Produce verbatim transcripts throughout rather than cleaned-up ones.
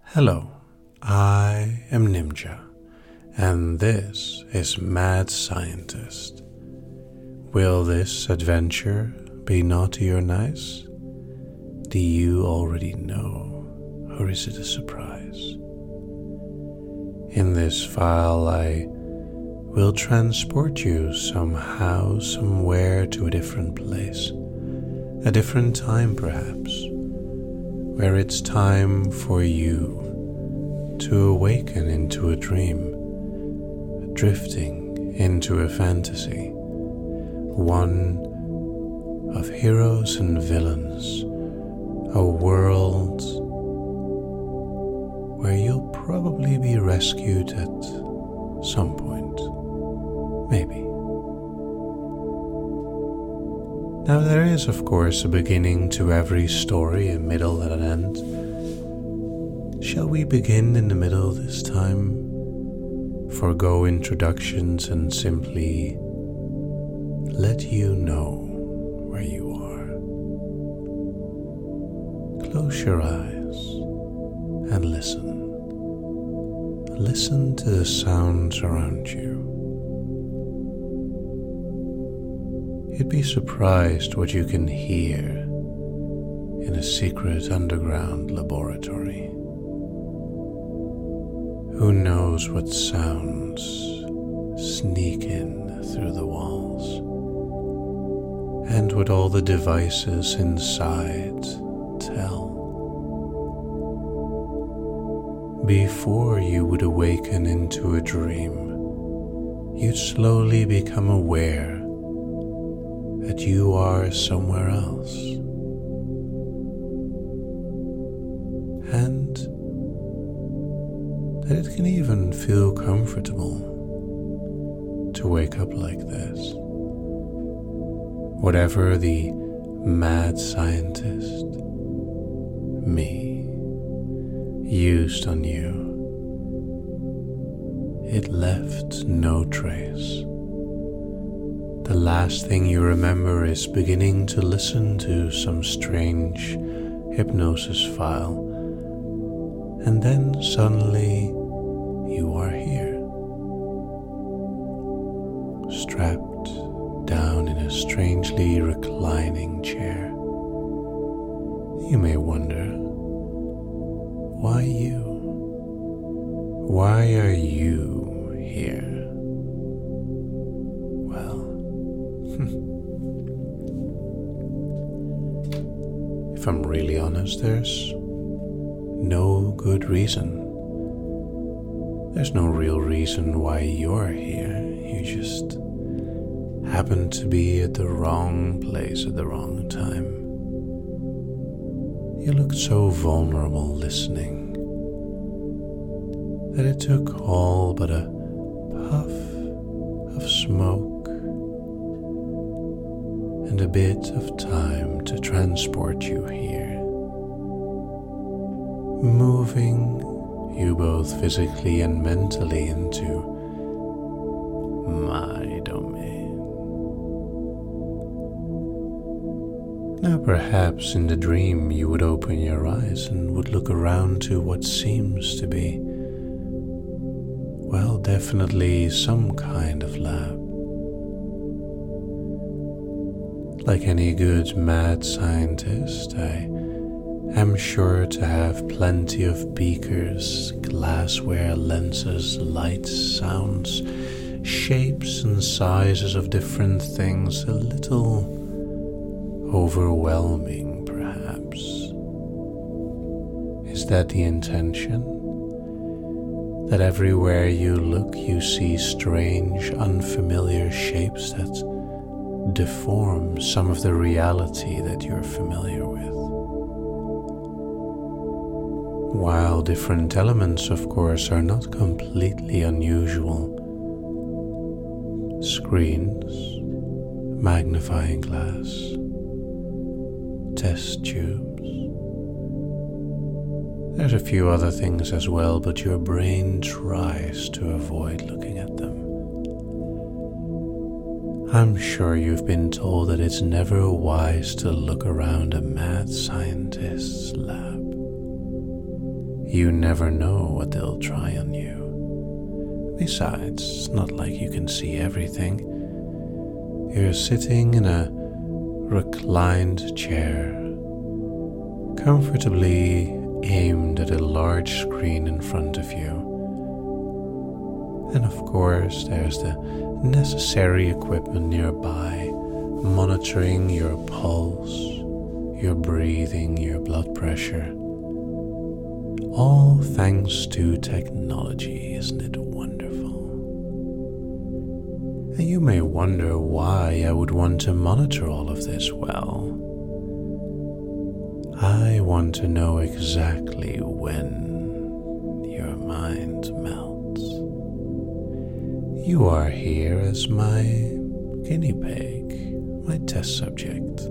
Hello, I am Ninja, and this is Mad Scientist. Will this adventure be naughty or nice? Do you already know, or is it a surprise? In this file, I will transport you somehow, somewhere to a different place, a different time perhaps, where it's time for you to awaken into a dream, drifting into a fantasy, one of heroes and villains, a world where you'll probably be rescued at some point, maybe. Now there is, of course, a beginning to every story, a middle and an end. Shall we begin in the middle this time? Forgo introductions and simply let you know where you are. Close your eyes and listen. Listen to the sounds around you. You'd be surprised what you can hear in a secret underground laboratory. Who knows what sounds sneak in through the walls, and what all the devices inside tell. Before you would awaken into a dream, you'd slowly become aware that you are somewhere else, and that it can even feel comfortable to wake up like this. Whatever the mad scientist, me, used on you, it left no trace. The last thing you remember is beginning to listen to some strange hypnosis file, and then suddenly you are here, strapped down in a strangely reclining chair. You may wonder, why you? Why are you here? Well, if I'm really honest, there's no good reason. There's no real reason why you're here. You just happen to be at the wrong place at the wrong time. You looked so vulnerable listening that it took all but a puff of smoke and a bit of time to transport you here, moving you both physically and mentally into my domain. Now perhaps in the dream you would open your eyes and would look around to what seems to be, well, definitely some kind of lab. Like any good mad scientist, I am sure to have plenty of beakers, glassware, lenses, lights, sounds, shapes and sizes of different things, a little overwhelming perhaps. Is that the intention? That everywhere you look you see strange, unfamiliar shapes that deform some of the reality that you're familiar with? While different elements, of course, are not completely unusual. Screens, magnifying glass, test tubes. There's a few other things as well, but your brain tries to avoid looking at them. I'm sure you've been told that it's never wise to look around a mad scientist's lab. You never know what they'll try on you. Besides, it's not like you can see everything. You're sitting in a reclined chair, comfortably aimed at a large screen in front of you. And of course, there's the necessary equipment nearby, monitoring your pulse, your breathing, your blood pressure. All thanks to technology, isn't it wonderful? And you may wonder why I would want to monitor all of this. Well, I want to know exactly when your mind melts. You are here as my guinea pig, my test subject.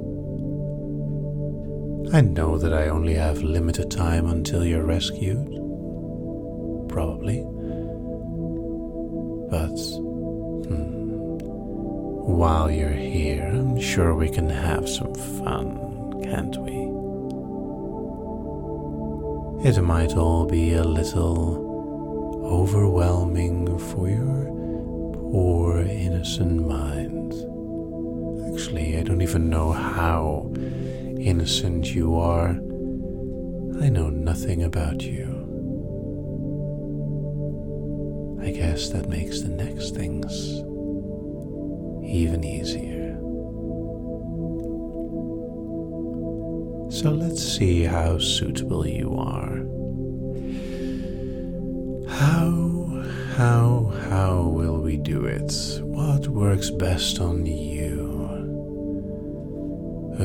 I know that I only have limited time until you're rescued. Probably. But, hmm, while you're here, I'm sure we can have some fun, can't we? It might all be a little overwhelming for your poor, innocent mind. Actually, I don't even know how innocent you are. I know nothing about you. I guess that makes the next things even easier. So let's see how suitable you are. How, how, how will we do it? What works best on you? A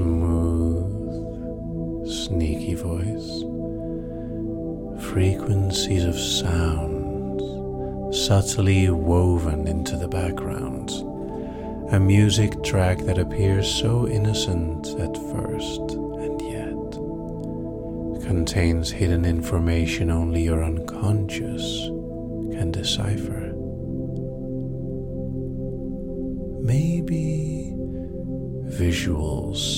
smooth, sneaky voice, frequencies of sound subtly woven into the background, a music track that appears so innocent at first and yet contains hidden information only your unconscious can decipher. Maybe visuals,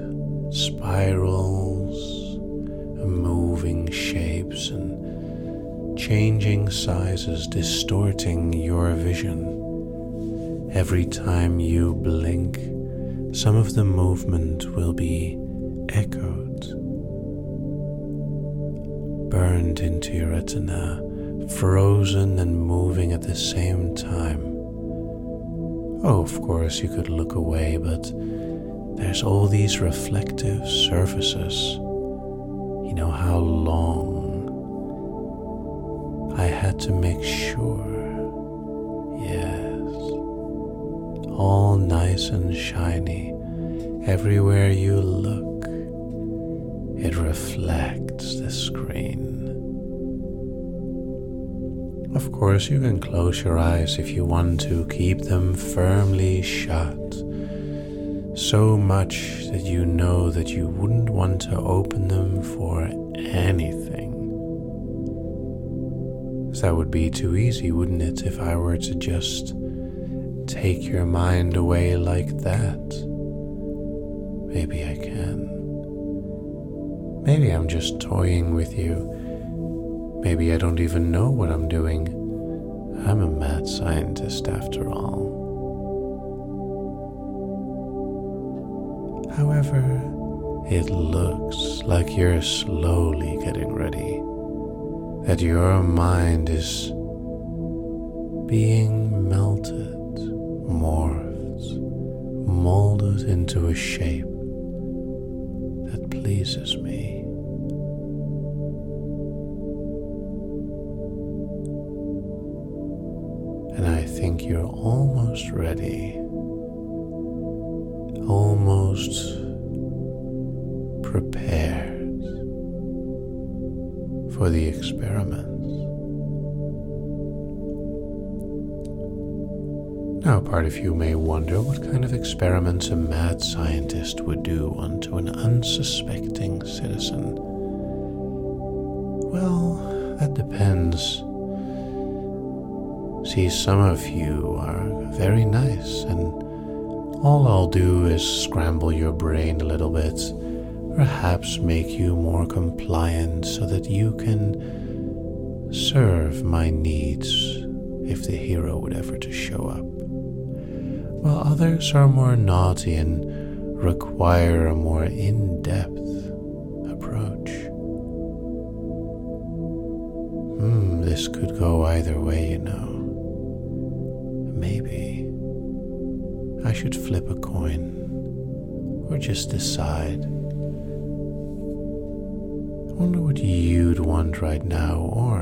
spirals, moving shapes and changing sizes distorting your vision. Every time you blink, some of the movement will be echoed, burned into your retina, frozen and moving at the same time. Oh, of course, you could look away, but there's all these reflective surfaces. You know how long I had to make sure. Yes, all nice and shiny. Everywhere you look, it reflects the screen. Of course, you can close your eyes if you want to, keep them firmly shut, so much that you know that you wouldn't want to open them for anything. That would be too easy, wouldn't it, if I were to just take your mind away like that? Maybe I can. Maybe I'm just toying with you. Maybe I don't even know what I'm doing. I'm a mad scientist after all. However, it looks like you're slowly getting ready, that your mind is being melted, morphed, molded into a shape that pleases me. And I think you're almost ready, almost prepared for the experiments. Now, part of you may wonder what kind of experiments a mad scientist would do onto an unsuspecting citizen. Well, that depends. See, some of you are very nice, and all I'll do is scramble your brain a little bit, perhaps make you more compliant so that you can serve my needs if the hero would ever to show up, while others are more naughty and require a more in-depth approach. Hmm, this could go either way, you know. Maybe I should flip a coin, or just decide. I wonder what you'd want right now, or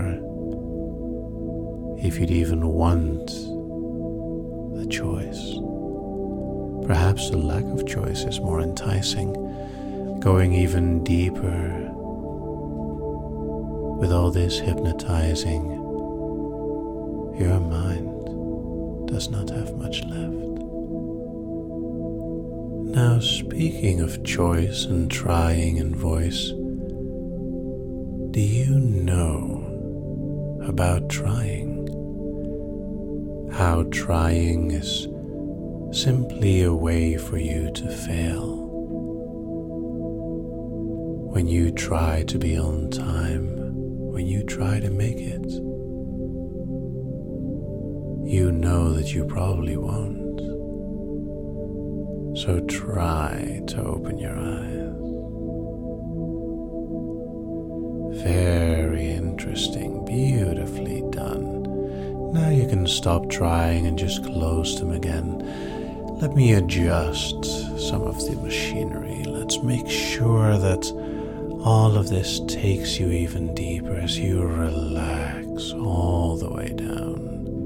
if you'd even want the choice. Perhaps the lack of choice is more enticing, going even deeper with all this hypnotizing. Your mind does not have much left. Now, speaking of choice and trying and voice, do you know about trying? How trying is simply a way for you to fail. When you try to be on time, when you try to make it, you know that you probably won't. So try to open your eyes. Very interesting, beautifully done. Now you can stop trying and just close them again. Let me adjust some of the machinery. Let's make sure that all of this takes you even deeper as you relax all the way down.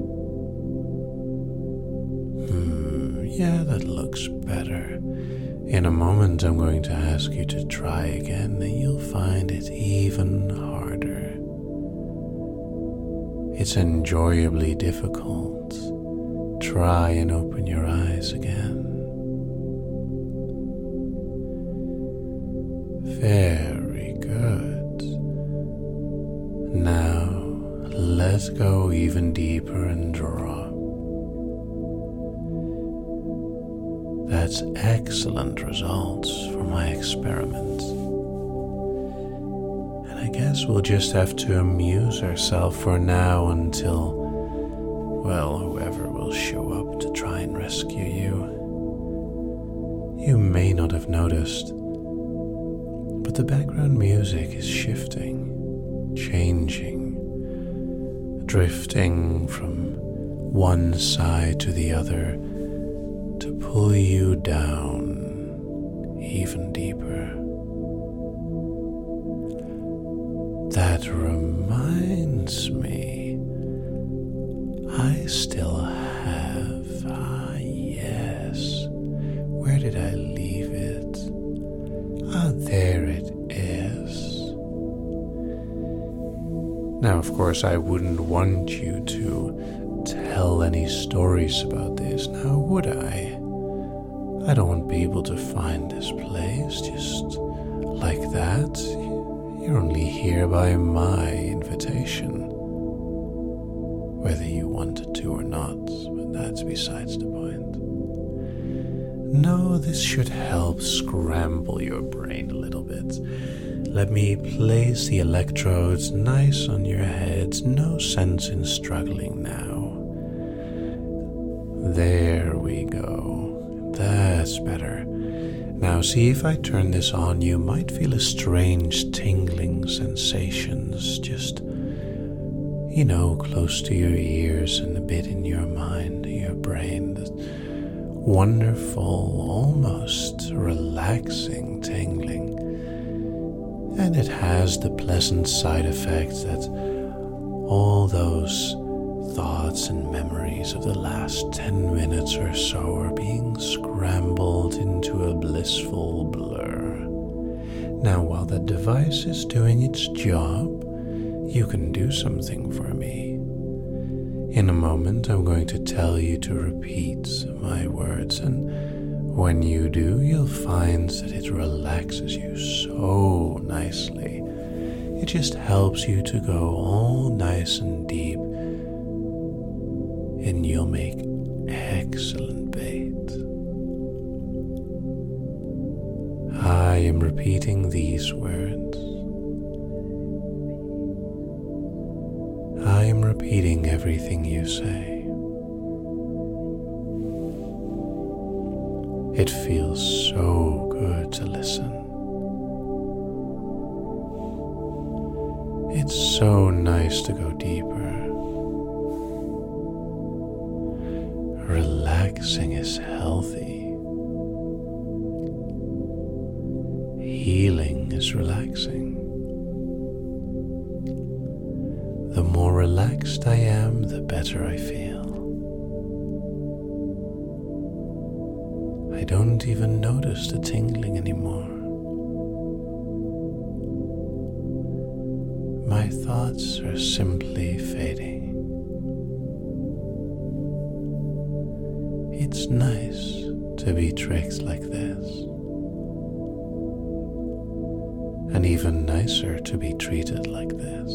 Hmm, yeah, that looks better. In a moment, I'm going to ask you to try again, and you'll find it even harder. It's enjoyably difficult. Try and open your eyes again. Very good. Now, let's go even deeper and drop. That's excellent results for my experiment. And I guess we'll just have to amuse ourselves for now until, well, whoever will show up to try and rescue you. You may not have noticed, but the background music is shifting, changing, drifting from one side to the other to pull you down even deeper. That reminds me, I still have, ah yes, where did I leave it? Ah, there it is. Now, of course, I wouldn't want you to tell any stories about this, now would I? I don't want people to find this place just like that. You're only here by my invitation, whether you wanted to or not, but that's besides the point. No, this should help scramble your brain a little bit. Let me place the electrodes nice on your head. No sense in struggling now. There we go. That's better. Now see, if I turn this on, you might feel a strange tingling sensations just, you know, close to your ears and a bit in your mind, your brain. That wonderful, almost relaxing tingling. And it has the pleasant side effect that all those thoughts and memories of the last ten minutes or so are being scrambled into a blissful blur. Now, while the device is doing its job, you can do something for me. In a moment, I'm going to tell you to repeat my words, and when you do, you'll find that it relaxes you so nicely. It just helps you to go all nice and deep, and you'll make excellent bait. I am repeating these words. I am repeating everything you say. It feels so good to listen. It's so nice to go deeper. Relaxing is healthy. Healing is relaxing. The more relaxed I am, the better I feel. I don't even notice the tingling anymore. My thoughts are simply fading. It's nice to be tricked like this. And even nicer to be treated like this.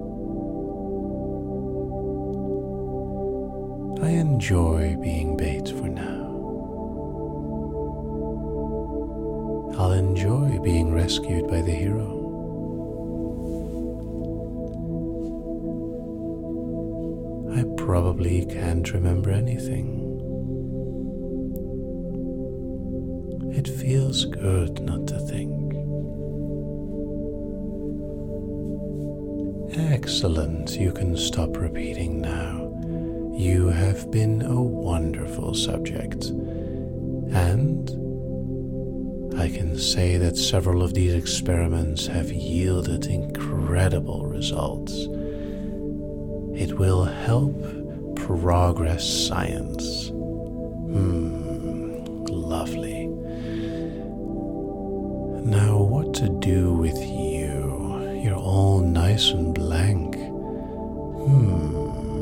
I enjoy being bait for now. I'll enjoy being rescued by the hero. I probably can't remember anything. It feels good not to think. Excellent, you can stop repeating now. You have been a wonderful subject. And I can say that several of these experiments have yielded incredible results. It will help progress science. Hmm, lovely. Now, what to do with you? You're all nice and blank. Hmm.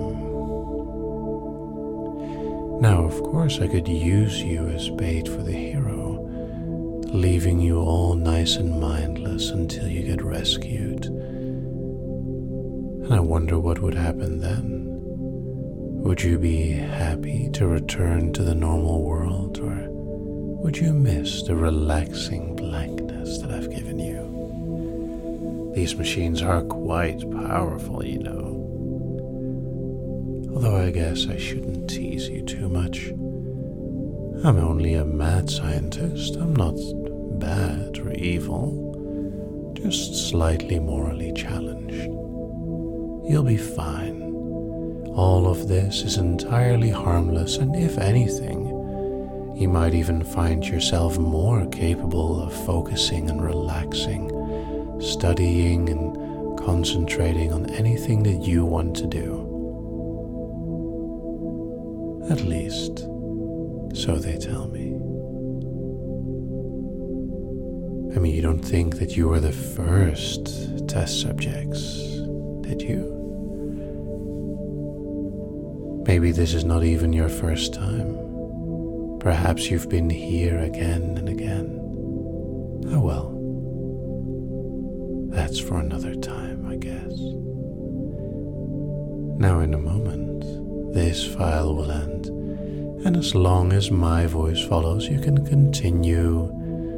Now, of course, I could use you as bait for the hero, leaving you all nice and mindless until you get rescued. And I wonder what would happen then. Would you be happy to return to the normal world, or would you miss the relaxing blankness that I've given you? These machines are quite powerful, you know. Although I guess I shouldn't tease you too much. I'm only a mad scientist. I'm not bad or evil, just slightly morally challenged. You'll be fine. All of this is entirely harmless, and if anything, you might even find yourself more capable of focusing and relaxing, studying and concentrating on anything that you want to do. At least, so they tell me. I mean, you don't think that you were the first test subjects, did you? Maybe this is not even your first time. Perhaps you've been here again and again. Oh well. That's for another time, I guess. Now in a moment, this file will end, and as long as my voice follows, you can continue,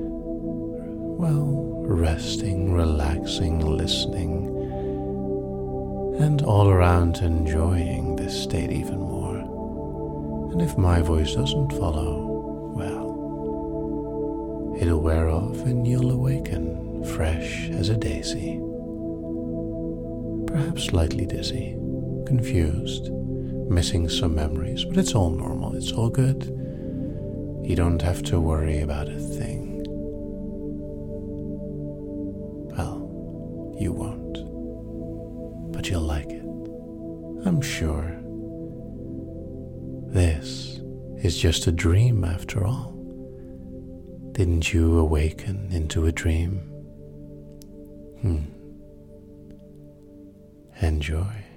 well, resting, relaxing, listening, and all around enjoying this state even more. And if my voice doesn't follow, well, it'll wear off and you'll awaken fresh as a daisy. Perhaps slightly dizzy, confused, missing some memories, but it's all normal, it's all good. You don't have to worry about a thing. Well, you won't, but you'll like it, I'm sure. This is just a dream after all. Didn't you awaken into a dream? Hmm. Enjoy.